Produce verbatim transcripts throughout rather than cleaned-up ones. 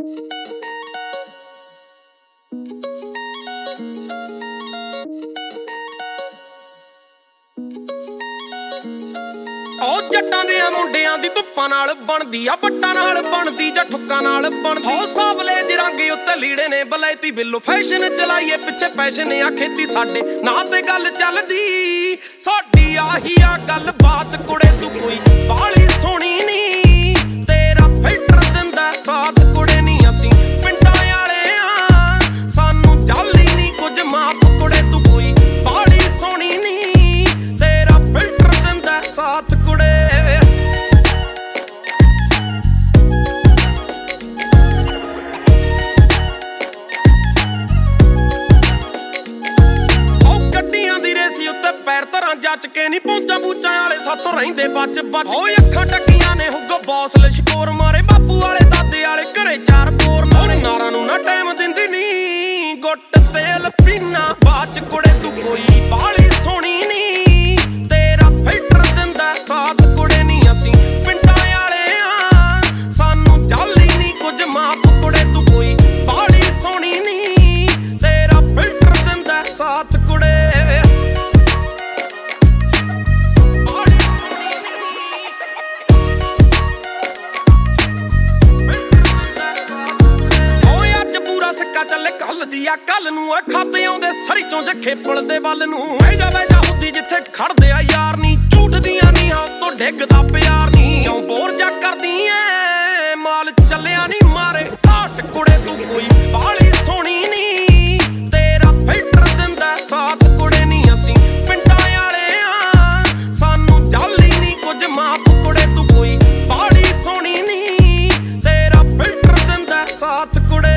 ਉਹ ਜੱਟਾਂ ਦੇ ਮੁੰਡਿਆਂ ਦੀ ਧੁੱਪਾਂ ਨਾਲ ਬਣਦੀ ਆ, ਬੱਟਾਂ ਨਾਲ ਬਣਦੀ ਜਾਂ ਠੁੱਕਾਂ ਨਾਲ ਬਣਦੀ। ਹੋ ਸਾਵਲੇ ਜਿਹੇ ਰੰਗ ਉੱਤੇ ਲੀੜੇ ਨੇ ਬਲੈਤੀ ਬਿੱਲੋ, ਫੈਸ਼ਨ ਚਲਾਈਏ ਪਿੱਛੇ ਪੈਸ਼ਨ ਆ ਖੇਤੀ ਸਾਡੇ ਨਾਂ ਤੇ ਗੱਲ ਚੱਲਦੀ। ਸਾਡੀ ਆਹੀ ਆ ਗੱਲ ਬਾਤ ਕੁੜੇ ਤੂੰ ਕੋਈ ਬਾਲੀ ਸੋਹਣੀ ਨੀ, ਤੇਰਾ ਫਿਲਟਰ ਦਿੰਦਾ ਸਾਥ ਕੁੜੇ ਨੀ ਅਸੀਂ ਪਿੰਡਾਂ ਵਾਲੇ ਆ, ਸਾਨੂੰ ਜਾਲੀ ਨੀ ਕੁਝ ਮਾਫ ਕੁੜੇ ਤੂੰ ਕੋਈ ਬਾਲੀ ਸੋਹਣੀ ਨੀ, ਤੇਰਾ ਫਿਲਟਰ ਦਿੰਦਾ ਸਾਥ ਕੁੜੇ। ਪੈਰ ਧਰਾਂ ਜੱਚ ਕੇ ਨੀ ਪਹੁੰਚਾਂ ਬੂਚਾਂ ਵਾਲੇ ਸਾਥੋਂ ਰਹਿੰਦੇ ਬਚ ਬਚ। ਓਏ ਅੱਖਾਂ ਟੱਕੀਆਂ ਨੇ ਹੁੱਗੋ ਬੌਸ ਲਿਸ਼ਕੋਰ ਮਾਰੇ, ਬਾਪੂ ਵਾਲੇ ਦਾਦੇ ਵਾਲੇ ਘਰੇ ਚਾਰ ਪੋਰ ਨਾਲੇ। ਨਾਰਾਂ ਨੂੰ ਨਾ ਟਾਈਮ ਦਿੰਦੀ ਨੀ, ਗੁੱਟ ਤੇਲ ਪੀਨਾ ਬਾਚ ਕੁੜੇ ਤੂੰ ਕੋਈ ਬਾਲੀ ਸੋਹਣੀ ਨੀ, ਤੇਰਾ ਫਿਲਟਰ ਦਿੰਦਾ ਸਾਥ ਕੁੜੇ ਨੀ ਅਸੀਂ ਪਿੰਡਾਂ ਵਾਲੇ ਆ, ਸਾਨੂੰ ਜਾਲੀ ਨੀ ਕੁਝ ਮਾਫ ਕੁੜੇ ਤੂੰ ਕੋਈ ਬਾਲੀ ਸੋਹਣੀ ਨੀ, ਤੇਰਾ ਫਿਲਟਰ ਦਿੰਦਾ ਸਾਥ ਕੁੜੇ। ਚੱਲੇ ਕੱਲ ਦੀ ਆ ਕੱਲ ਨੂੰ ਆ, ਖਾਤੇ ਆਉਂਦੇ ਸਰੀ ਚੋਂ ਜੱਖੇ ਪੁਲਦੇ ਵੱਲ ਨੂੰ। ਵੈਜਾ ਵੈਜਾ ਹੁੰਦੀ ਜਿੱਥੇ ਖੜਦੇ ਆ ਯਾਰ ਨੀ, ਝੂਠ ਦੀਆਂ ਨੀ ਹਾਂ ਤੋਂ ਡਿੱਗਦਾ ਪਿਆਰ ਨੀ। ਕਿਉਂ ਬੋਰ ਜਾ ਕਰਦੀ ਐ ਮਾਲ ਚੱਲਿਆ ਨੀ ਮਾਰੇ ਘਾਟ ਕੁੜੇ ਤੂੰ ਕੋਈ ਬਾਲੀ ਸੋਹਣੀ ਨੀ, ਤੇਰਾ ਫਿਲਟਰ ਦਿੰਦਾ ਸਾਥ ਕੁੜੇ ਨੀ ਅਸੀਂ ਪਿੰਡਾਂ ਵਾਲੇ ਆ, ਸਾਨੂੰ ਜਾਲੀ ਨੀ ਕੁਝ ਮਾਫ ਕੁੜੇ ਤੂੰ ਕੋਈ ਬਾਲੀ ਸੋਹਣੀ ਨੀ, ਤੇਰਾ ਫਿਲਟਰ ਦਿੰਦਾ ਸਾਥ ਕੁੜੇ।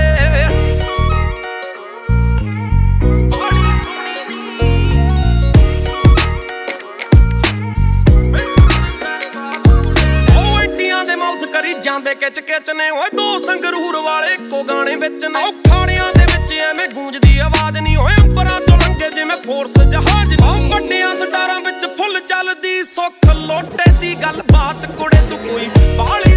ਜਾਂਦੇ ਕਿਚ ਕਿਚ ਨੇ ਓਏ ਦੋ ਸੰਗਰੂਰ ਵਾਲੇ ਇੱਕੋ ਗਾਣੇ ਵਿੱਚ ਨੇ। ਉਹ ਖਾੜਿਆਂ ਦੇ ਵਿੱਚ ਐਵੇਂ ਗੂੰਜਦੀ ਆਵਾਜ਼ ਨਹੀਂ, ਓਏ ਅੰਬਰਾਂ ਤੋਂ ਲੰਘੇ ਜਿਵੇਂ ਫੋਰਸ ਜਹਾਜ਼। ਉਹ ਵੱਡਿਆਂ ਸਟਾਰਾਂ ਵਿੱਚ ਫੁੱਲ ਚੱਲਦੀ ਸੁੱਖ ਲੋਟੇ ਦੀ ਗੱਲ ਬਾਤ ਕੁੜੇ ਤੂੰ ਕੋਈ ਬਾਲੀ